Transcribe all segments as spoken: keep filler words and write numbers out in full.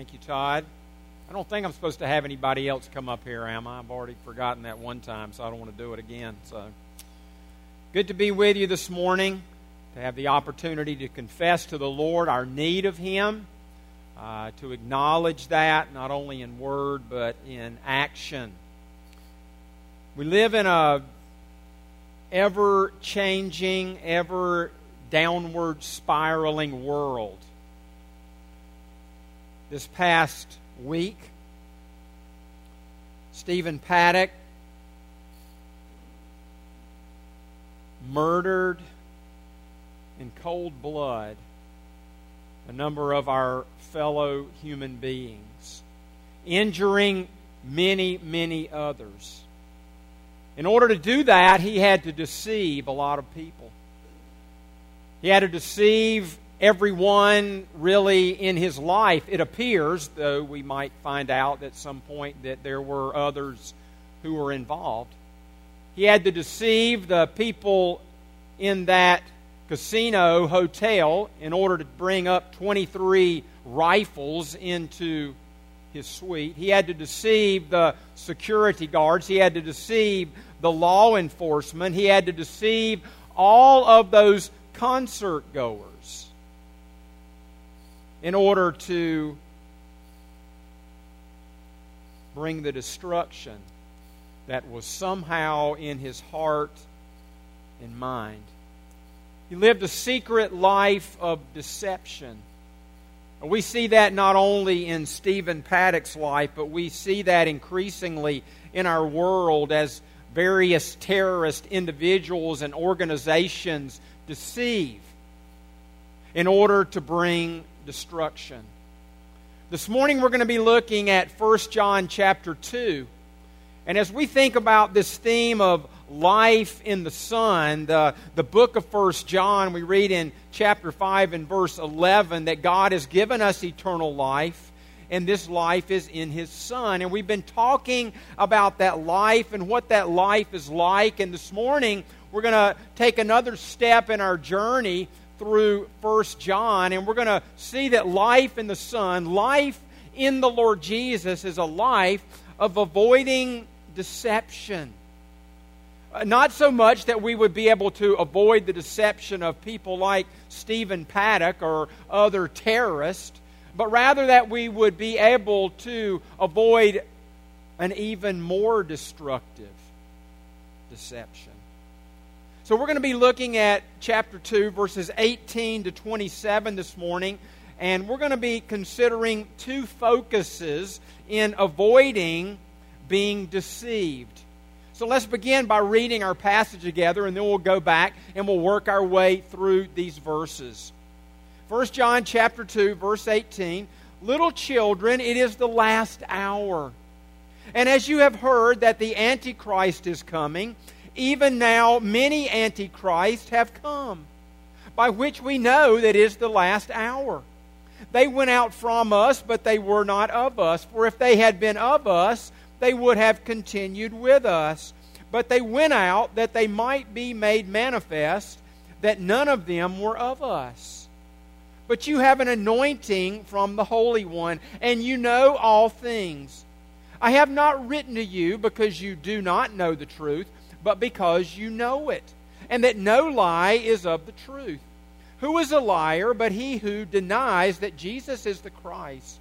Thank you, Todd. I don't think I'm supposed to have anybody else come up here, am I? I've already forgotten that one time, so I don't want to do it again. So, good to be with you this morning, to have the opportunity to confess to the Lord our need of Him, uh, to acknowledge that, not only in word, but in action. We live in a ever-changing, ever-downward spiraling world. This past week, Stephen Paddock murdered in cold blood a number of our fellow human beings, injuring many, many others. In order to do that, he had to deceive a lot of people. He had to deceive everyone really in his life, it appears, though we might find out at some point that there were others who were involved. He had to deceive the people in that casino hotel in order to bring up twenty-three rifles into his suite. He had to deceive the security guards. He had to deceive the law enforcement. He had to deceive all of those concert goers in order to bring the destruction that was somehow in his heart and mind. He lived a secret life of deception. And we see that not only in Stephen Paddock's life, but we see that increasingly in our world as various terrorist individuals and organizations deceive in order to bring destruction. This morning we're going to be looking at First John chapter two. And as we think about this theme of life in the Son, the, the book of First John, we read in chapter five and verse eleven that God has given us eternal life, and this life is in His Son. And we've been talking about that life and what that life is like. And this morning we're going to take another step in our journey through First John, and we're going to see that life in the Son, life in the Lord Jesus, is a life of avoiding deception. Uh, not so much that we would be able to avoid the deception of people like Stephen Paddock or other terrorists, but rather that we would be able to avoid an even more destructive deception. So we're going to be looking at chapter two, verses eighteen to twenty-seven this morning, and we're going to be considering two focuses in avoiding being deceived. So let's begin by reading our passage together, and then we'll go back and we'll work our way through these verses. First John chapter two, verse eighteen, "Little children, it is the last hour. And as you have heard that the Antichrist is coming, even now many antichrists have come, by which we know that it is the last hour. They went out from us, but they were not of us. For if they had been of us, they would have continued with us. But they went out that they might be made manifest that none of them were of us. But you have an anointing from the Holy One, and you know all things. I have not written to you because you do not know the truth, but because you know it, and that no lie is of the truth. Who is a liar but he who denies that Jesus is the Christ?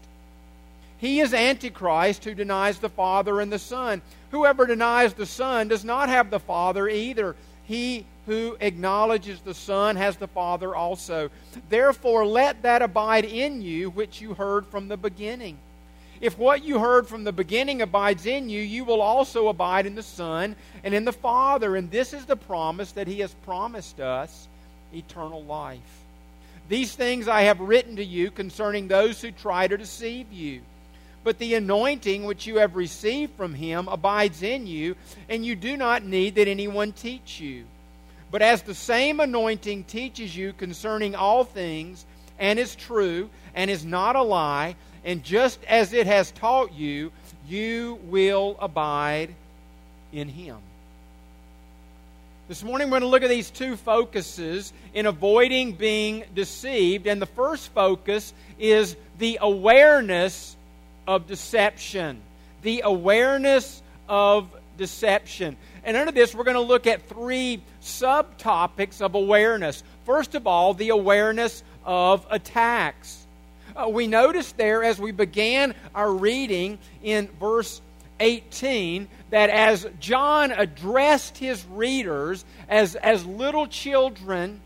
He is Antichrist who denies the Father and the Son. Whoever denies the Son does not have the Father either. He who acknowledges the Son has the Father also. Therefore let that abide in you which you heard from the beginning. If what you heard from the beginning abides in you, you will also abide in the Son and in the Father. And this is the promise that He has promised us, eternal life. These things I have written to you concerning those who try to deceive you. But the anointing which you have received from Him abides in you, and you do not need that anyone teach you. But as the same anointing teaches you concerning all things, and is true, and is not a lie, and just as it has taught you, you will abide in Him." This morning we're going to look at these two focuses in avoiding being deceived. And the first focus is the awareness of deception. The awareness of deception. And under this we're going to look at three subtopics of awareness. First of all, the awareness of attacks. Uh, we noticed there as we began our reading in verse eighteen that as John addressed his readers as, as little children,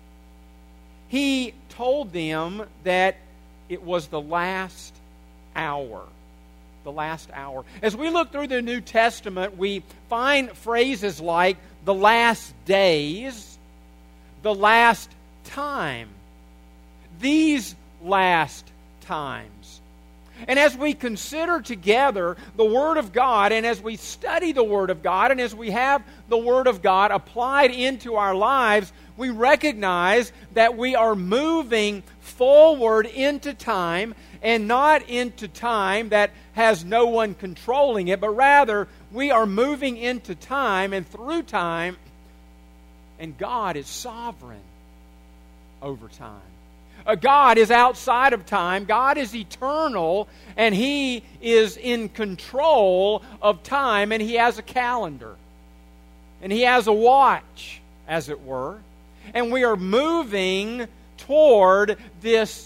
he told them that it was the last hour. The last hour. As we look through the New Testament, we find phrases like the last days, the last time, these last times. And as we consider together the Word of God, and as we study the Word of God, and as we have the Word of God applied into our lives, we recognize that we are moving forward into time, and not into time that has no one controlling it, but rather we are moving into time and through time, and God is sovereign over time. Uh, God is outside of time. God is eternal, and He is in control of time, and He has a calendar. And He has a watch, as it were. And we are moving toward this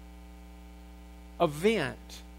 event.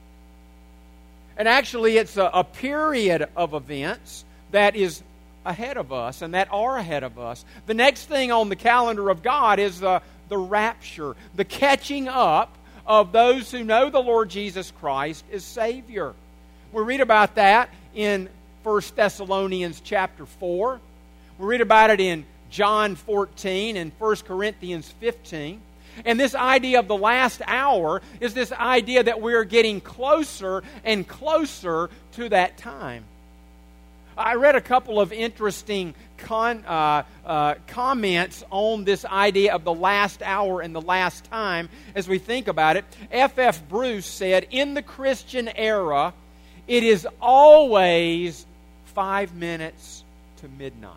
And actually, it's a, a period of events that is ahead of us and that are ahead of us. The next thing on the calendar of God is the, the rapture, the catching up of those who know the Lord Jesus Christ as Savior. We read about that in First Thessalonians chapter four. We read about it in John fourteen and First Corinthians fifteen. And this idea of the last hour is this idea that we're getting closer and closer to that time. I read a couple of interesting con, uh, uh, comments on this idea of the last hour and the last time as we think about it. F F Bruce said, in the Christian era, it is always five minutes to midnight.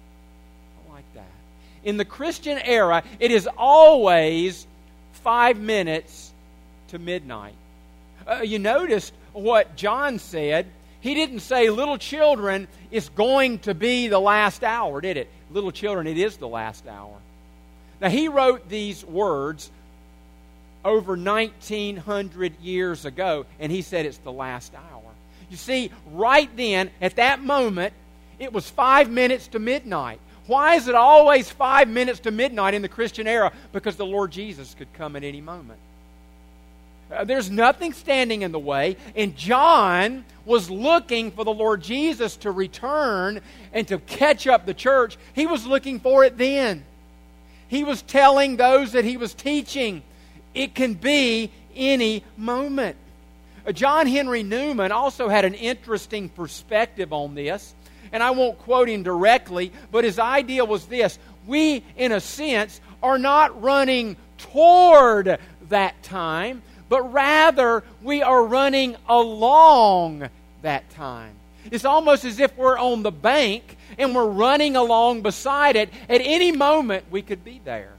I like that. In the Christian era, it is always five minutes to midnight. Uh, you noticed what John said. He didn't say, little children, it's going to be the last hour, did it? Little children, it is the last hour. Now, he wrote these words over nineteen hundred years ago, and he said it's the last hour. You see, right then, at that moment, it was five minutes to midnight. Why is it always five minutes to midnight in the Christian era? Because the Lord Jesus could come at any moment. Uh, there's nothing standing in the way, and John was looking for the Lord Jesus to return and to catch up the church. He was looking for it then. He was telling those that he was teaching, it can be any moment. Uh, John Henry Newman also had an interesting perspective on this. And I won't quote him directly, but his idea was this. We, in a sense, are not running toward that time, but rather we are running along that time. It's almost as if we're on the bank and we're running along beside it. At any moment, we could be there.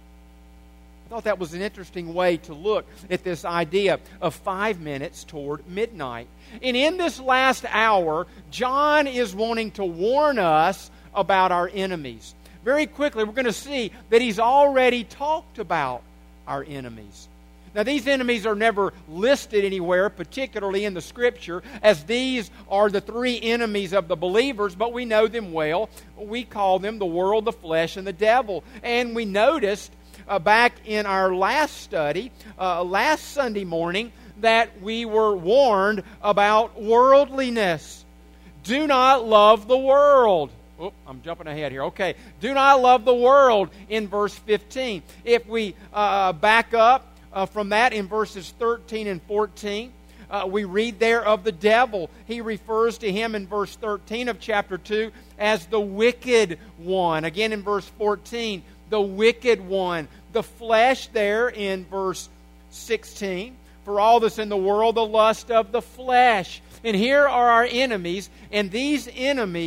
I thought that was an interesting way to look at this idea of five minutes toward midnight. And in this last hour, John is wanting to warn us about our enemies. Very quickly, we're going to see that he's already talked about our enemies. Now, these enemies are never listed anywhere, particularly in the Scripture, as these are the three enemies of the believers, but we know them well. We call them the world, the flesh, and the devil. And we noticed uh, back in our last study, uh, last Sunday morning, that we were warned about worldliness. Do not love the world. Oh, I'm jumping ahead here. Okay. Do not love the world in verse fifteen. If we uh, back up uh, from that in verses thirteen and fourteen, uh, we read there of the devil. He refers to him in verse thirteen of chapter two as the wicked one. Again in verse fourteen, the wicked one. The flesh there in verse sixteen. For all that's in the world, the lust of the flesh. And here are our enemies, and these enemies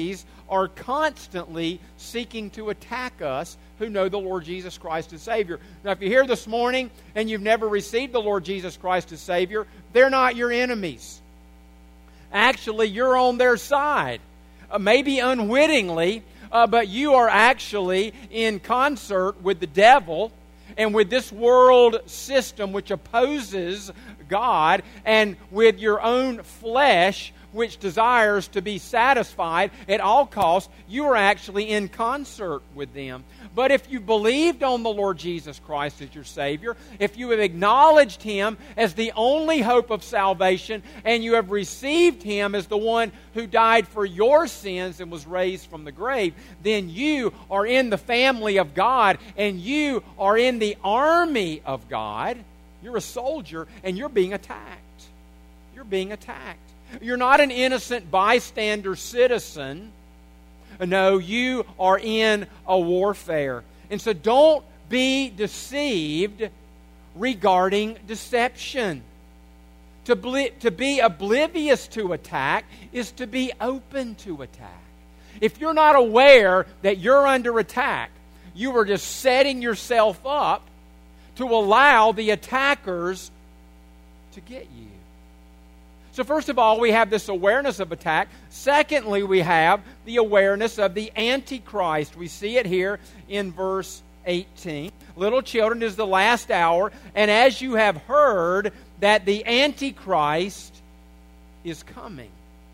are constantly seeking to attack us who know the Lord Jesus Christ as Savior. Now, if you're here this morning and you've never received the Lord Jesus Christ as Savior, they're not your enemies. Actually, you're on their side. Uh, maybe unwittingly, uh, but you are actually in concert with the devil and with this world system which opposes God, and with your own flesh which desires to be satisfied at all costs. You are actually in concert with them. But if you believed on the Lord Jesus Christ as your Savior, if you have acknowledged Him as the only hope of salvation, and you have received Him as the one who died for your sins and was raised from the grave, then you are in the family of God, and you are in the army of God. You're a soldier, and you're being attacked. You're being attacked. You're not an innocent bystander citizen. No, you are in a warfare. And so don't be deceived regarding deception. To, bli- to be oblivious to attack is to be open to attack. If you're not aware that you're under attack, you are just setting yourself up to allow the attackers to get you. So first of all, we have this awareness of attack. Secondly, we have the awareness of the Antichrist. We see it here in verse eighteen. Little children, it is the last hour, and as you have heard that the Antichrist is coming.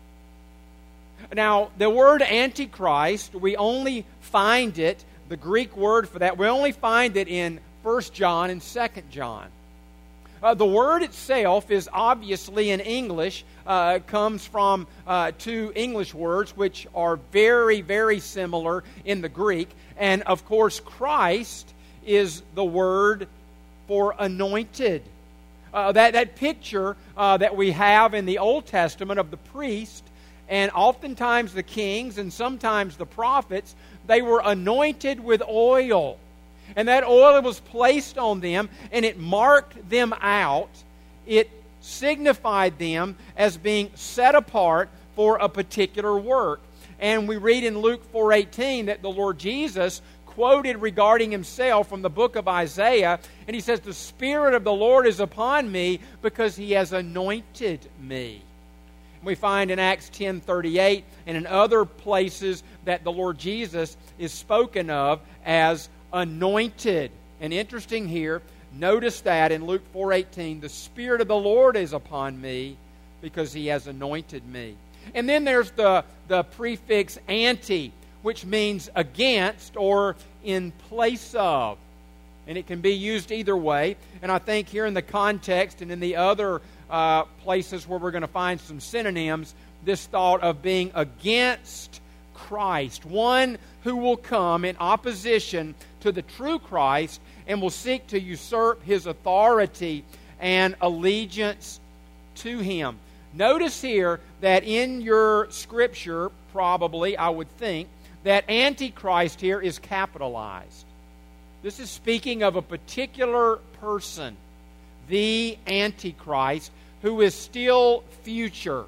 Now, the word Antichrist, we only find it, the Greek word for that, we only find it in First John and Second John. Uh, the word itself is obviously in English, uh, comes from uh, two English words which are very, very similar in the Greek. And of course, Christ is the word for anointed. Uh, that, that picture uh, that we have in the Old Testament of the priest, and oftentimes the kings and sometimes the prophets, they were anointed with oil. And that oil was placed on them, and it marked them out. It signified them as being set apart for a particular work. And we read in Luke four eighteen that the Lord Jesus quoted regarding Himself from the book of Isaiah, and He says, "The Spirit of the Lord is upon me because He has anointed me." We find in Acts ten thirty-eight and in other places that the Lord Jesus is spoken of as anointed. And interesting here, notice that in Luke four eighteen, the Spirit of the Lord is upon me because He has anointed me. And then there's the, the prefix anti, which means against or in place of. And it can be used either way. And I think here in the context and in the other uh, places where we're going to find some synonyms, this thought of being against Christ, one who will come in opposition to the true Christ and will seek to usurp His authority and allegiance to Him. Notice here that in your scripture, probably, I would think, that Antichrist here is capitalized. This is speaking of a particular person, the Antichrist, who is still future.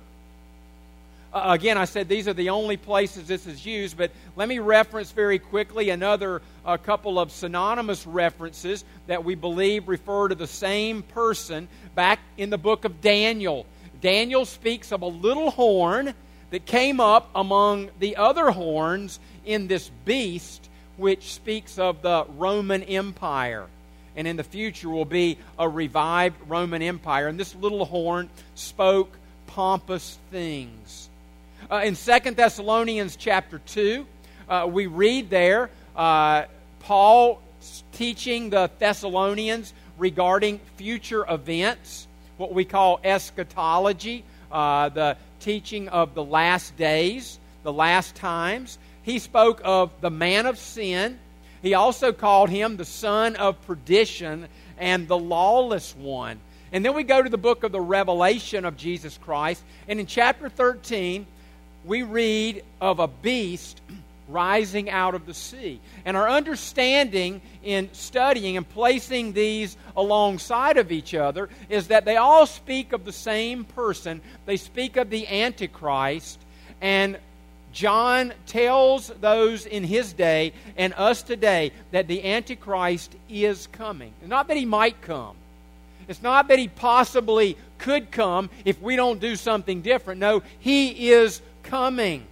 Uh, again, I said these are the only places this is used, but let me reference very quickly another uh, couple of synonymous references that we believe refer to the same person back in the book of Daniel. Daniel speaks of a little horn that came up among the other horns in this beast, which speaks of the Roman Empire. And in the future will be a revived Roman Empire. And this little horn spoke pompous things. Uh, in Second Thessalonians chapter two, uh, we read there, uh, Paul teaching the Thessalonians regarding future events, what we call eschatology, uh, the teaching of the last days, the last times. He spoke of the man of sin. He also called him the son of perdition and the lawless one. And then we go to the book of the Revelation of Jesus Christ, and in chapter thirteen, we read of a beast rising out of the sea. And our understanding in studying and placing these alongside of each other is that they all speak of the same person. They speak of the Antichrist, and John tells those in his day and us today that the Antichrist is coming. It's not that he might come. It's not that he possibly could come if we don't do something different. No, he is coming.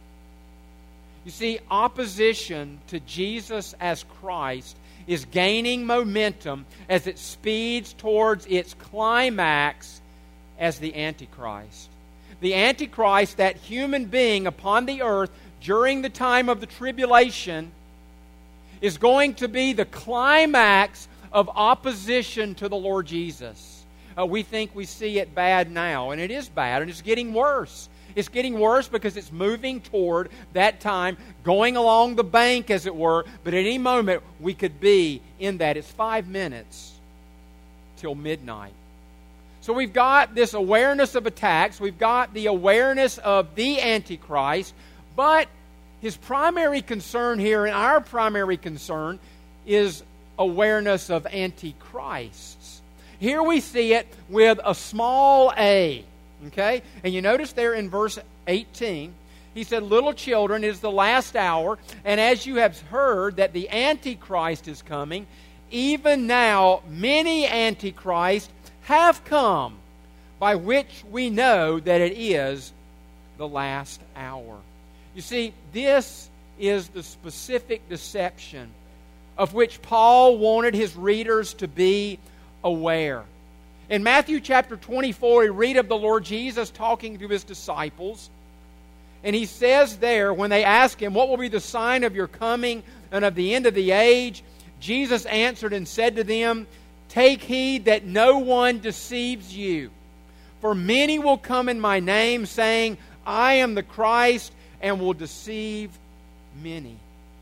You see, opposition to Jesus as Christ is gaining momentum as it speeds towards its climax as the Antichrist. The Antichrist, that human being upon the earth during the time of the tribulation, is going to be the climax of opposition to the Lord Jesus. Uh, we think we see it bad now, and it is bad, and it's getting worse. It's getting worse because it's moving toward that time, going along the bank, as it were, but at any moment we could be in that. It's five minutes till midnight. So we've got this awareness of attacks. We've got the awareness of the Antichrist. But his primary concern here, and our primary concern, is awareness of antichrists. Here we see it with a small a. Okay? And you notice there in verse eighteen, he said, "Little children, it is the last hour, and as you have heard that the Antichrist is coming, even now many antichrists have come, by which we know that it is the last hour." You see, this is the specific deception of which Paul wanted his readers to be aware. In Matthew chapter twenty-four, we read of the Lord Jesus talking to his disciples. And he says there, when they ask him, "What will be the sign of your coming and of the end of the age?" Jesus answered and said to them, "Take heed that no one deceives you. For many will come in my name, saying, 'I am the Christ,' and will deceive many."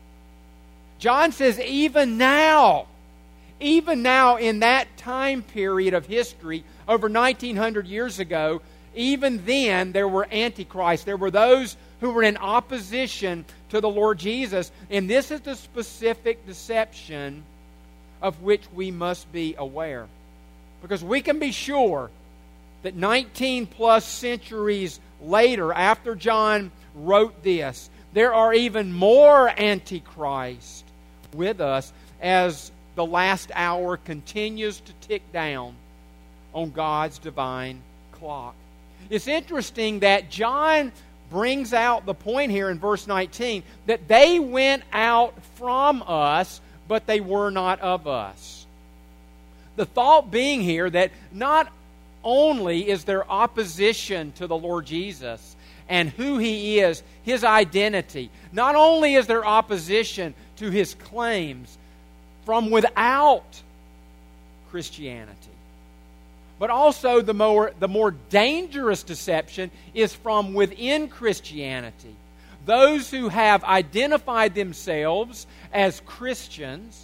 John says, even now, even now in that time period of history, over nineteen hundred years ago, even then there were antichrists. There were those who were in opposition to the Lord Jesus. And this is the specific deception of which we must be aware. Because we can be sure that nineteen plus centuries later, after John wrote this, there are even more antichrists with us as the last hour continues to tick down on God's divine clock. It's interesting that John brings out the point here in verse nineteen that they went out from us, but they were not of us. The thought being here that not only is there opposition to the Lord Jesus and who He is, His identity, not only is there opposition to His claims from without Christianity, but also the more, the more dangerous deception is from within Christianity. Those who have identified themselves as Christians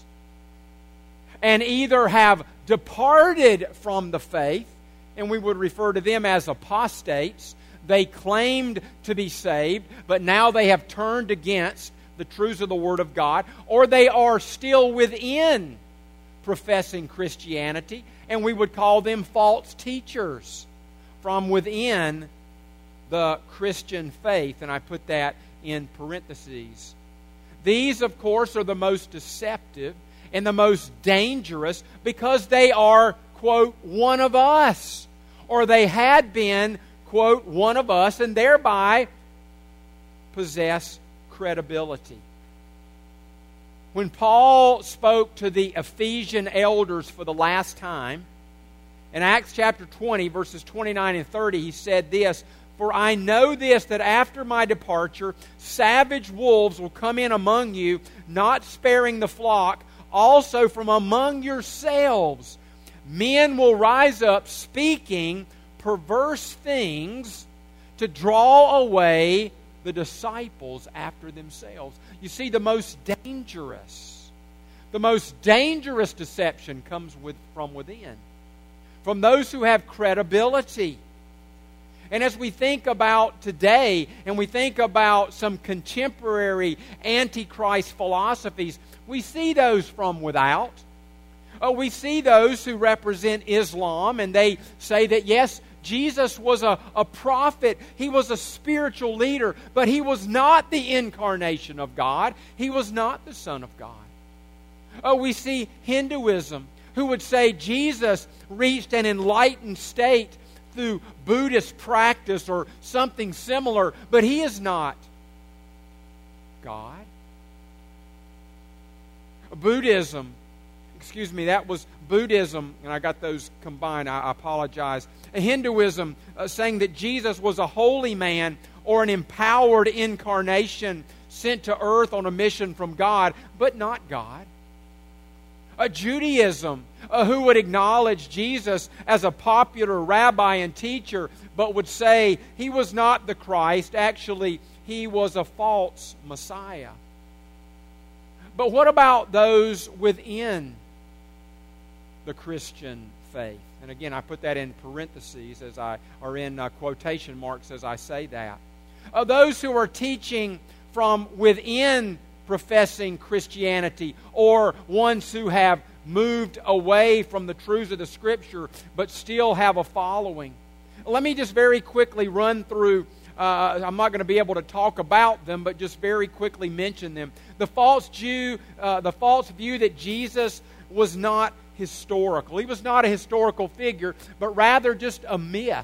and either have departed from the faith, and we would refer to them as apostates. They claimed to be saved, but now they have turned against the truths of the Word of God, or they are still within professing Christianity, and we would call them false teachers from within the Christian faith, and I put that in parentheses. These, of course, are the most deceptive and the most dangerous because they are, quote, one of us, or they had been, quote, one of us, and thereby possess credibility. When Paul spoke to the Ephesian elders for the last time, in Acts chapter twenty, verses twenty-nine and thirty, he said this, "For I know this, that after my departure, savage wolves will come in among you, not sparing the flock. Also from among yourselves, men will rise up speaking perverse things to draw away the disciples after themselves." You see, the most dangerous, the most dangerous deception comes with, from within, from those who have credibility. And as we think about today, and we think about some contemporary Antichrist philosophies, we see those from without. Oh, we see those who represent Islam, and they say that, yes, Jesus was a, a prophet. He was a spiritual leader. But He was not the incarnation of God. He was not the Son of God. Oh, we see Hinduism, who would say Jesus reached an enlightened state through Buddhist practice or something similar, but He is not God. Buddhism, excuse me, that was Buddhism, and I got those combined, I apologize. Hinduism, uh, saying that Jesus was a holy man or an empowered incarnation sent to earth on a mission from God, but not God. A Judaism, uh, who would acknowledge Jesus as a popular rabbi and teacher, but would say He was not the Christ. Actually, He was a false Messiah. But what about those within the Christian faith? And again, I put that in parentheses as I, or in uh, quotation marks as I say that. Uh, those who are teaching from within professing Christianity, or ones who have moved away from the truths of the Scripture but still have a following. Let me just very quickly run through, uh, I'm not going to be able to talk about them, but just very quickly mention them. The false Jew, uh, the false view that Jesus was not historical. He was not a historical figure, but rather just a myth.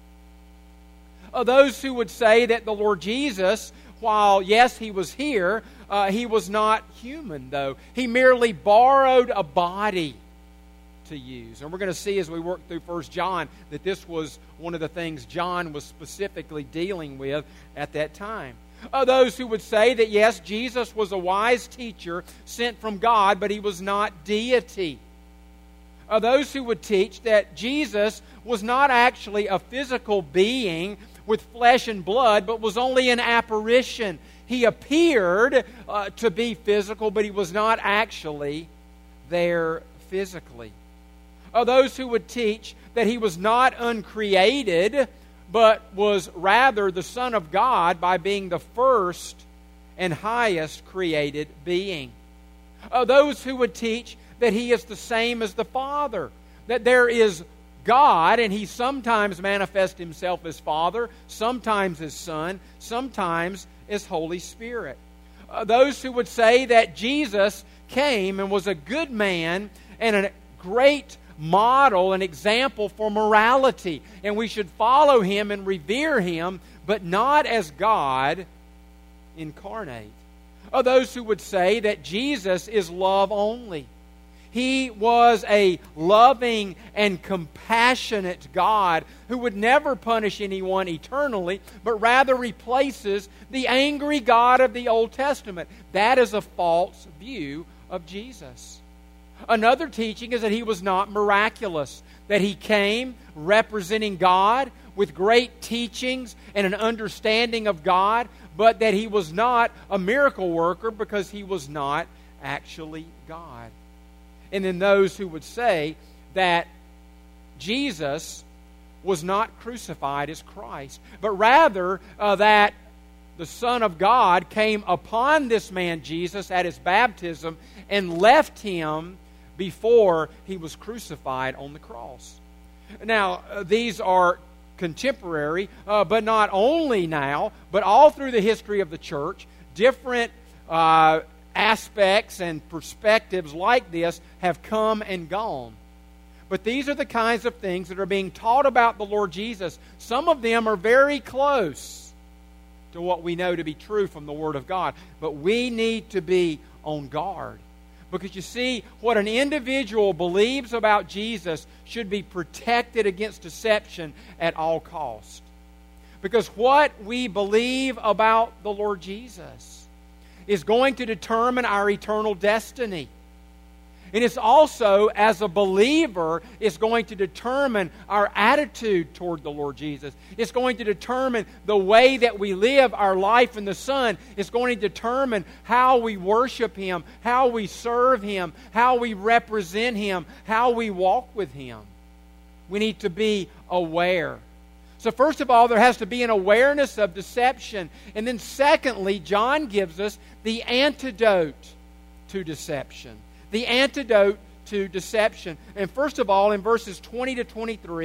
Uh, those who would say that the Lord Jesus, while yes, He was here, uh, He was not human, though. He merely borrowed a body to use. And we're going to see as we work through First John that this was one of the things John was specifically dealing with at that time. Uh, those who would say that yes, Jesus was a wise teacher sent from God, but He was not deity. Uh, those who would teach that Jesus was not actually a physical being with flesh and blood, but was only an apparition. He appeared uh, to be physical, but He was not actually there physically. Uh, those who would teach that He was not uncreated, but was rather the Son of God by being the first and highest created being. Uh, those who would teach that He is the same as the Father, that there is God, and He sometimes manifests Himself as Father, sometimes as Son, sometimes as Holy Spirit. Uh, those who would say that Jesus came and was a good man and a great model, an example for morality, and we should follow Him and revere Him, but not as God incarnate. Uh, those who would say that Jesus is love only. He was a loving and compassionate God who would never punish anyone eternally, but rather replaces the angry God of the Old Testament. That is a false view of Jesus. Another teaching is that He was not miraculous, that He came representing God with great teachings and an understanding of God, but that He was not a miracle worker because He was not actually God. And then those who would say that Jesus was not crucified as Christ, but rather uh, that the Son of God came upon this man Jesus at His baptism and left Him before He was crucified on the cross. Now, uh, these are contemporary, uh, but not only now, but all through the history of the church, different uh, aspects and perspectives like this have come and gone. But these are the kinds of things that are being taught about the Lord Jesus. Some of them are very close to what we know to be true from the Word of God. But we need to be on guard. Because you see, what an individual believes about Jesus should be protected against deception at all cost. Because what we believe about the Lord Jesus is going to determine our eternal destiny. And it's also, as a believer, it's going to determine our attitude toward the Lord Jesus. It's going to determine the way that we live our life in the Son. It's going to determine how we worship Him, how we serve Him, how we represent Him, how we walk with Him. We need to be aware. So first of all, there has to be an awareness of deception. And then secondly, John gives us the antidote to deception. The antidote to deception. And first of all, in verses twenty to twenty-three,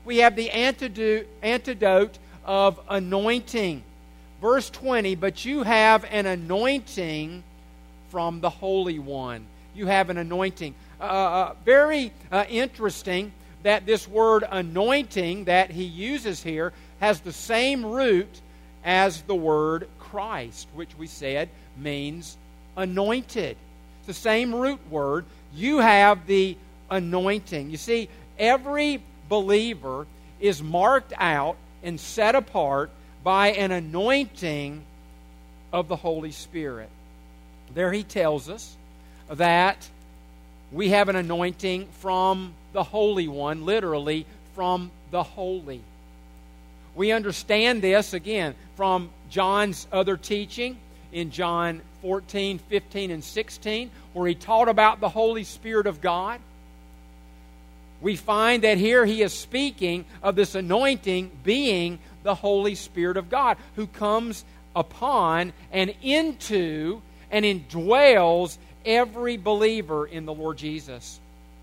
we have the antidote, antidote of anointing. Verse twenty, but you have an anointing from the Holy One. You have an anointing. Uh, uh, very uh, interesting that this word anointing that he uses here has the same root as the word Christ, which we said means anointed. It's the same root word. You have the anointing. You see, every believer is marked out and set apart by an anointing of the Holy Spirit. There he tells us that we have an anointing from the Holy One, literally from the Holy. We understand this, again, from John's other teaching in John fourteen, fifteen, and sixteen, where he taught about the Holy Spirit of God. We find that here he is speaking of this anointing being the Holy Spirit of God, who comes upon and into and indwells every believer in the Lord Jesus.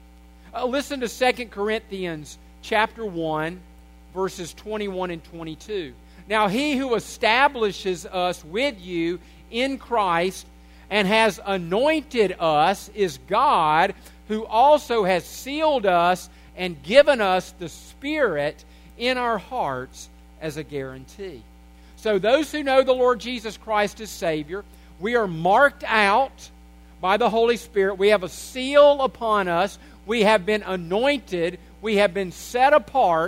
Uh, listen to Second Corinthians chapter one, verses twenty-one and twenty-two. Now he who establishes us with you in Christ and has anointed us is God, who also has sealed us and given us the Spirit in our hearts as a guarantee. So those who know the Lord Jesus Christ as Savior, we are marked out by the Holy Spirit. We have a seal upon us. We have been anointed. We have been set apart,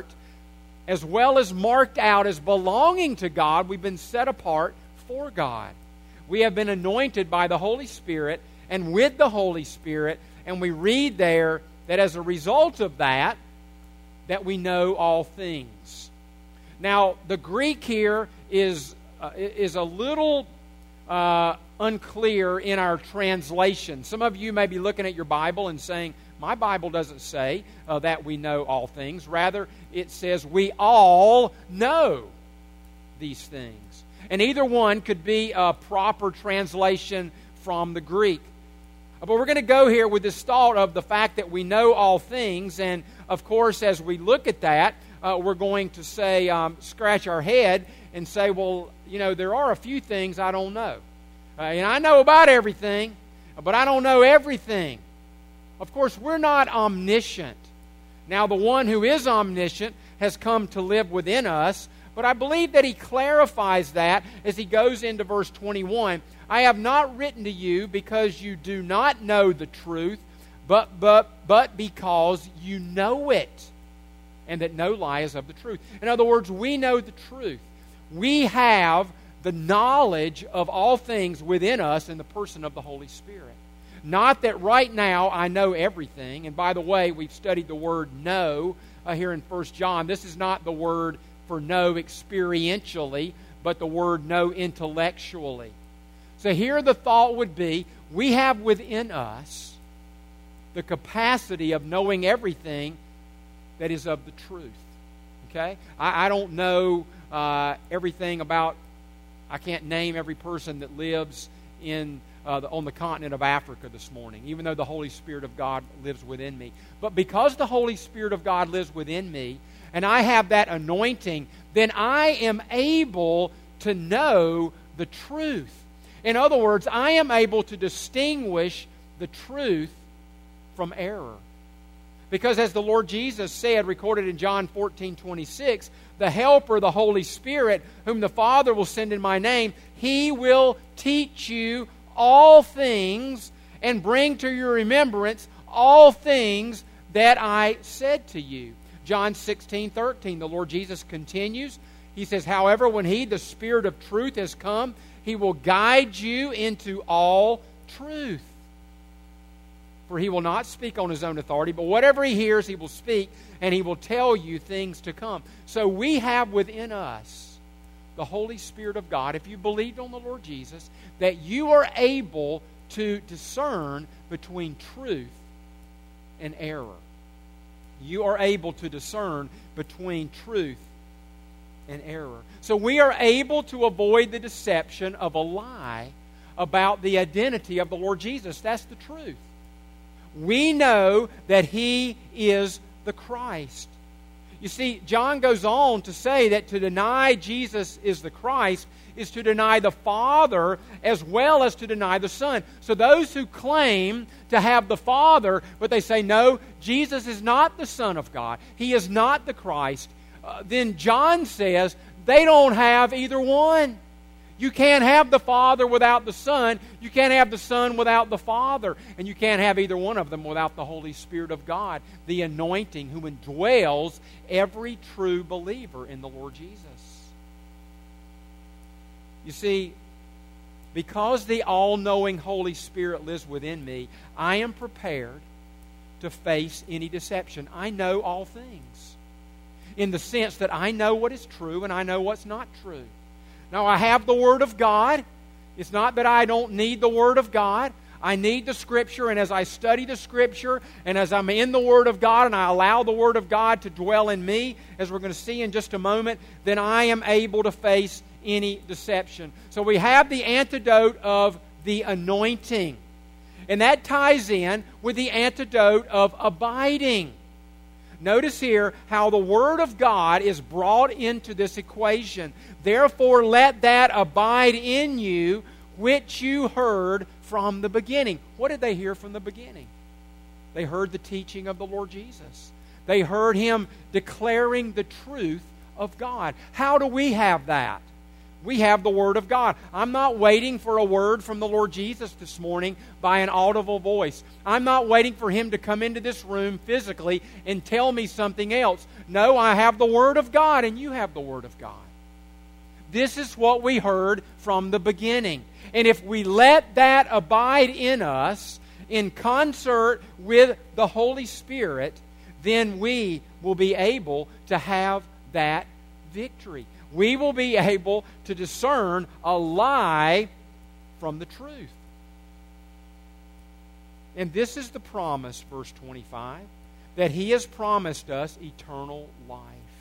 as well as marked out as belonging to God. We've been set apart for God. We have been anointed by the Holy Spirit and with the Holy Spirit. And we read there that as a result of that, that we know all things. Now, the Greek here is, uh, is a little uh, unclear in our translation. Some of you may be looking at your Bible and saying, my Bible doesn't say uh, that we know all things. Rather, it says we all know these things. And either one could be a proper translation from the Greek. But we're going to go here with this thought of the fact that we know all things. And, of course, as we look at that, uh, we're going to say, um, scratch our head and say, well, you know, there are a few things I don't know. Uh, and I know about everything, but I don't know everything. Of course, we're not omniscient. Now, the one who is omniscient has come to live within us, but I believe that he clarifies that as he goes into verse twenty-one. I have not written to you because you do not know the truth, but, but, but because you know it, and that no lie is of the truth. In other words, we know the truth. We have the knowledge of all things within us in the person of the Holy Spirit. Not that right now I know everything. And by the way, we've studied the word know uh, here in First John. This is not the word for know experientially, but the word know intellectually. So here the thought would be, we have within us the capacity of knowing everything that is of the truth. Okay? I, I don't know uh, everything about, I can't name every person that lives in uh, the, on the continent of Africa this morning, even though the Holy Spirit of God lives within me. But because the Holy Spirit of God lives within me, and I have that anointing, then I am able to know the truth. In other words, I am able to distinguish the truth from error. Because as the Lord Jesus said, recorded in John fourteen twenty-six, the Helper, the Holy Spirit, whom the Father will send in my name, He will teach you all things and bring to your remembrance all things that I said to you. John sixteen thirteen, the Lord Jesus continues. He says, however, when He, the Spirit of truth, has come, He will guide you into all truth. For He will not speak on His own authority, but whatever He hears, He will speak, and He will tell you things to come. So we have within us the Holy Spirit of God, if you believed on the Lord Jesus, that you are able to discern between truth and error. You are able to discern between truth and error. So we are able to avoid the deception of a lie about the identity of the Lord Jesus. That's the truth. We know that He is the Christ. You see, John goes on to say that to deny Jesus is the Christ is to deny the Father as well as to deny the Son. So those who claim to have the Father, but they say, no, Jesus is not the Son of God, He is not the Christ, uh, then John says they don't have either one. You can't have the Father without the Son. You can't have the Son without the Father. And you can't have either one of them without the Holy Spirit of God, the anointing who indwells every true believer in the Lord Jesus. You see, because the all-knowing Holy Spirit lives within me, I am prepared to face any deception. I know all things, in the sense that I know what is true and I know what's not true. Now, I have the Word of God. It's not that I don't need the Word of God. I need the Scripture, and as I study the Scripture, and as I'm in the Word of God, and I allow the Word of God to dwell in me, as we're going to see in just a moment, then I am able to face any deception. So we have the antidote of the anointing. And that ties in with the antidote of abiding. Notice here how the Word of God is brought into this equation. Therefore, let that abide in you which you heard from the beginning. What did they hear from the beginning? They heard the teaching of the Lord Jesus. They heard Him declaring the truth of God. How do we have that? We have the Word of God. I'm not waiting for a word from the Lord Jesus this morning by an audible voice. I'm not waiting for Him to come into this room physically and tell me something else. No, I have the Word of God and you have the Word of God. This is what we heard from the beginning. And if we let that abide in us in concert with the Holy Spirit, then we will be able to have that victory. We will be able to discern a lie from the truth. And this is the promise, verse twenty-five, that He has promised us eternal life.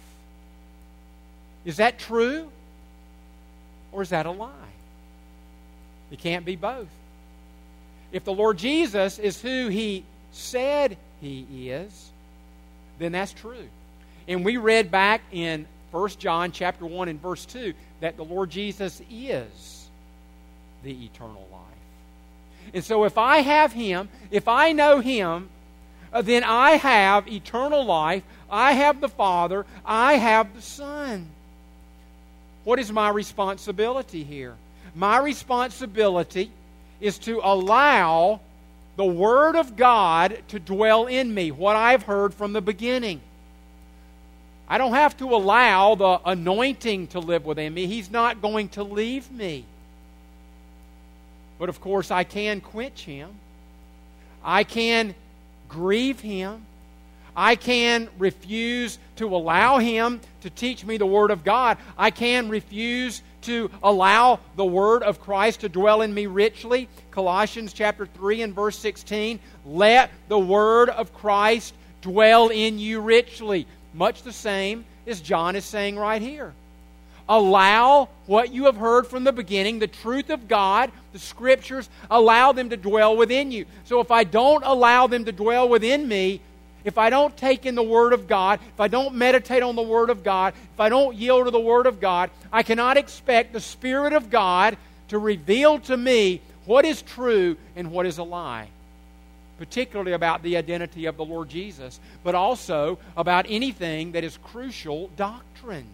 Is that true? Or is that a lie? It can't be both. If the Lord Jesus is who He said He is, then that's true. And we read back in First John chapter one and verse two that the Lord Jesus is the eternal life. And so if I have Him, if I know Him, then I have eternal life, I have the Father, I have the Son. What is my responsibility here? My responsibility is to allow the Word of God to dwell in me, what I've heard from the beginning. I don't have to allow the anointing to live within me. He's not going to leave me. But of course, I can quench Him. I can grieve Him. I can refuse to allow Him to teach me the Word of God. I can refuse to allow the Word of Christ to dwell in me richly. Colossians chapter three and verse sixteen, let the Word of Christ dwell in you richly. Much the same as John is saying right here. Allow what you have heard from the beginning, the truth of God, the Scriptures, allow them to dwell within you. So if I don't allow them to dwell within me, if I don't take in the Word of God, if I don't meditate on the Word of God, if I don't yield to the Word of God, I cannot expect the Spirit of God to reveal to me what is true and what is a lie. Particularly about the identity of the Lord Jesus, but also about anything that is crucial doctrine.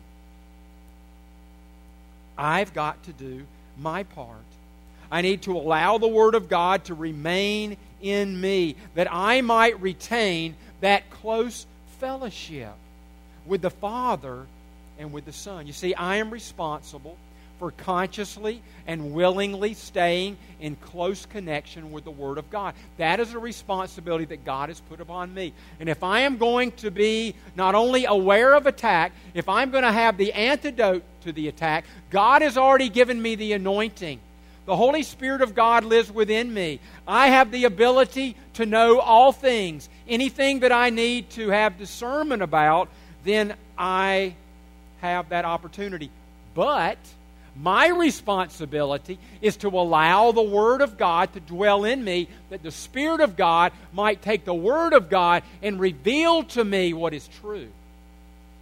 I've got to do my part. I need to allow the Word of God to remain in me, that I might retain that close fellowship with the Father and with the Son. You see, I am responsible for consciously and willingly staying in close connection with the Word of God. That is a responsibility that God has put upon me. And if I am going to be not only aware of attack, if I'm going to have the antidote to the attack, God has already given me the anointing. The Holy Spirit of God lives within me. I have the ability to know all things. Anything that I need to have discernment about, then I have that opportunity. But my responsibility is to allow the Word of God to dwell in me, that the Spirit of God might take the Word of God and reveal to me what is true.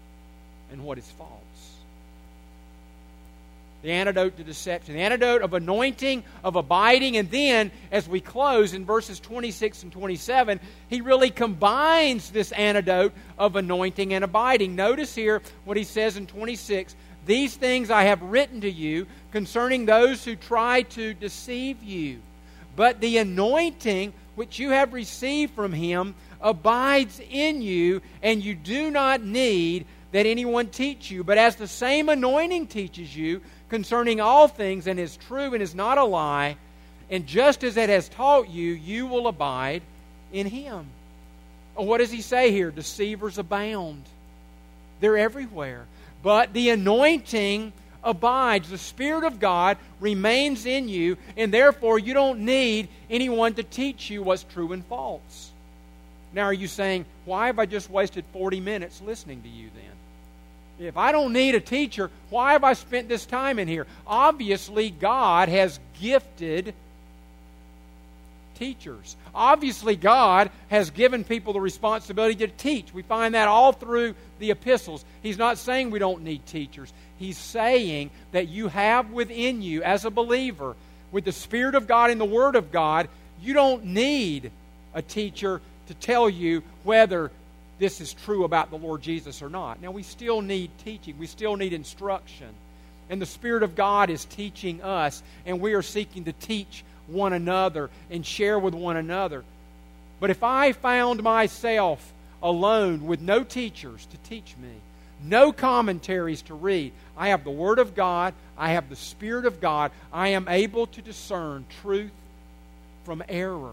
and what is false. The antidote to deception, the antidote of anointing, of abiding, and then, as we close in verses twenty-six and twenty-seven, he really combines this antidote of anointing and abiding. Notice here what he says in twenty-six, "These things I have written to you concerning those who try to deceive you. But the anointing which you have received from him abides in you, and you do not need that anyone teach you. But as the same anointing teaches you concerning all things, and is true and is not a lie, and just as it has taught you, you will abide in him." What does he say here? Deceivers abound. They're everywhere. But the anointing abides. The Spirit of God remains in you, and therefore you don't need anyone to teach you what's true and false. Now, are you saying, why have I just wasted forty minutes listening to you then? If I don't need a teacher, why have I spent this time in here? Obviously, God has gifted teachers. Obviously, God has given people the responsibility to teach. We find that all through the epistles. He's not saying we don't need teachers. He's saying that you have within you, as a believer, with the Spirit of God and the Word of God, you don't need a teacher to tell you whether this is true about the Lord Jesus or not. Now, we still need teaching. We still need instruction. And the Spirit of God is teaching us, and we are seeking to teach one another and share with one another. But if I found myself alone with no teachers to teach me, no commentaries to read, I have the Word of God, I have the Spirit of God, I am able to discern truth from error.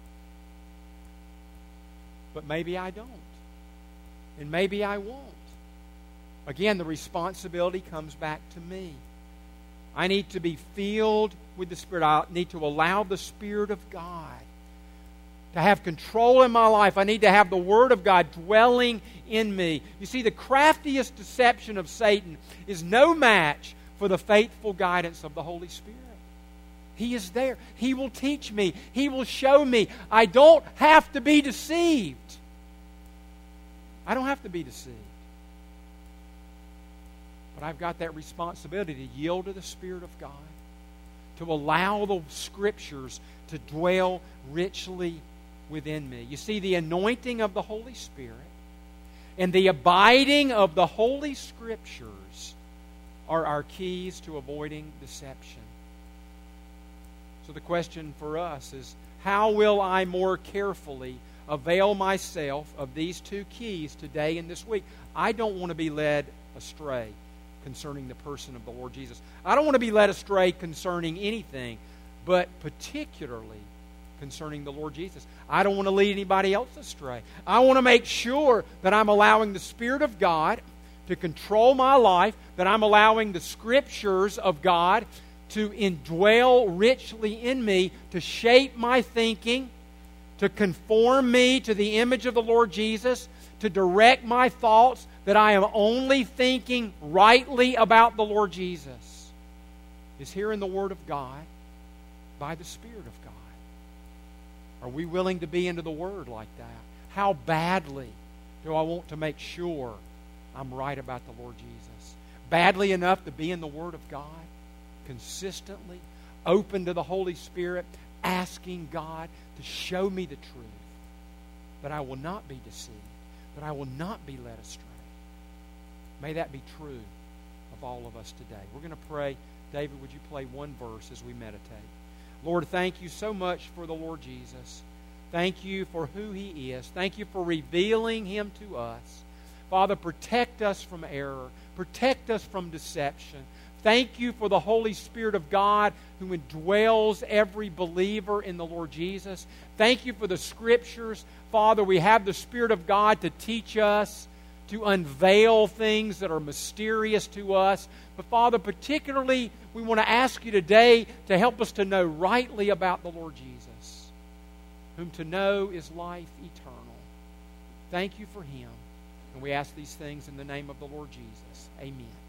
But maybe I don't. And maybe I won't. Again, the responsibility comes back to me. I need to be filled with the Spirit. I need to allow the Spirit of God to have control in my life. I need to have the Word of God dwelling in me. You see, the craftiest deception of Satan is no match for the faithful guidance of the Holy Spirit. He is there. He will teach me. He will show me. I don't have to be deceived. I don't have to be deceived. But I've got that responsibility to yield to the Spirit of God, to allow the Scriptures to dwell richly within me. You see, the anointing of the Holy Spirit and the abiding of the Holy Scriptures are our keys to avoiding deception. So the question for us is, how will I more carefully avail myself of these two keys today and this week? I don't want to be led astray concerning the person of the Lord Jesus. I don't want to be led astray concerning anything, but particularly concerning the Lord Jesus. I don't want to lead anybody else astray. I want to make sure that I'm allowing the Spirit of God to control my life, that I'm allowing the Scriptures of God to indwell richly in me, to shape my thinking, to conform me to the image of the Lord Jesus, to direct my thoughts, that I am only thinking rightly about the Lord Jesus, is here in the Word of God by the Spirit of God. Are we willing to be into the Word like that? How badly do I want to make sure I'm right about the Lord Jesus? Badly enough to be in the Word of God, consistently, open to the Holy Spirit, asking God to show me the truth, that I will not be deceived, that I will not be led astray. May that be true of all of us today. We're going to pray. David, would you play one verse as we meditate? Lord, thank you so much for the Lord Jesus. Thank you for who He is. Thank you for revealing Him to us. Father, protect us from error. Protect us from deception. Thank you for the Holy Spirit of God who indwells every believer in the Lord Jesus. Thank you for the Scriptures. Father, we have the Spirit of God to teach us, to unveil things that are mysterious to us. But Father, particularly, we want to ask you today to help us to know rightly about the Lord Jesus, whom to know is life eternal. Thank you for Him. And we ask these things in the name of the Lord Jesus. Amen.